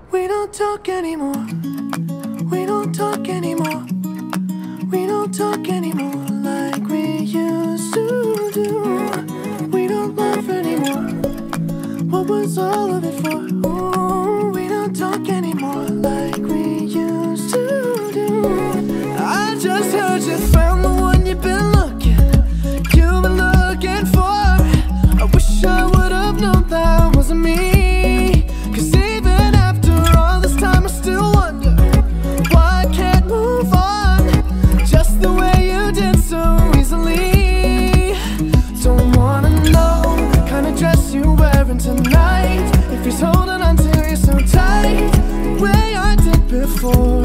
We don't talk anymore. We don't talk anymore. We don't talk anymore like we used to do. We don't laugh anymore. What was all of it for? Ooh, we don't talk anymore like we used to do. I just heard you found the one you've been looking for. I wish I would have known that wasn't me. Cause even after all this time I still wonder why I can't move on just the way you did so easily. Don't wanna know the kind of dress you're wearing tonight, if he's holding on to you so tight the way I did before.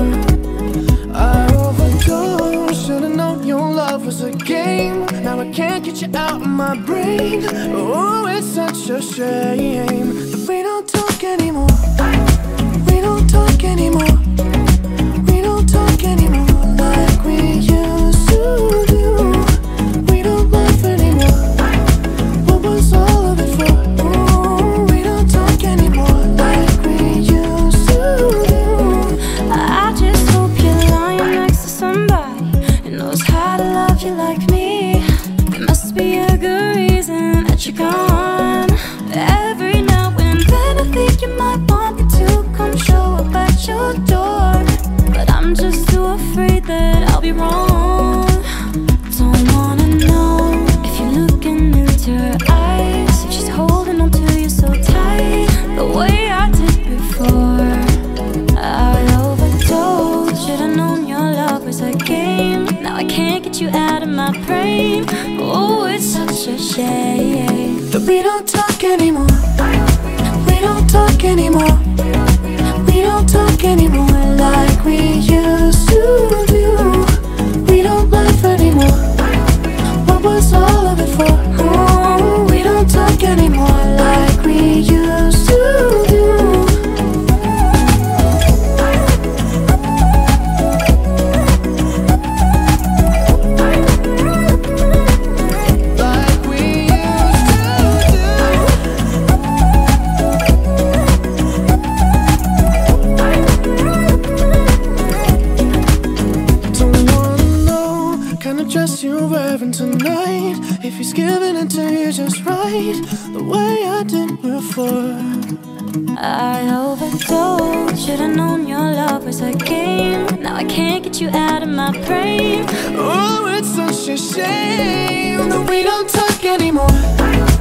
I overdosed, should've known your love was a game. Now I can't get you out of my brain. Oh, it's such a shame that we don't talk anymore. We don't talk anymore. We don't talk anymore like we used to do. We don't laugh anymore. What was all of it for? Ooh, we don't talk anymore like we used to do. I just hope you're lying next to somebody who knows how to love you like me. There must be a good reason that you're gone. Every now and then I think you might want me to come show up at your door, but I'm just too afraid that I'll be wrong. Don't wanna know if you're looking into her eyes, if she's holding on to you so tight the way I did before. I overdosed, should've known your love was a game. Now I can't get you out of my brain. Oh, it's such a shame that we don't talk anymore. We don't talk anymore. We don't talk anymore like we used to do. We don't laugh anymore. What was all of it for? Oh, we don't talk anymore like we used to do. You're wearing tonight, if he's giving it to you just right the way I did before. I overdosed, should've known your love was a game. Now I can't get you out of my brain. Oh, it's such a shame that we don't talk anymore.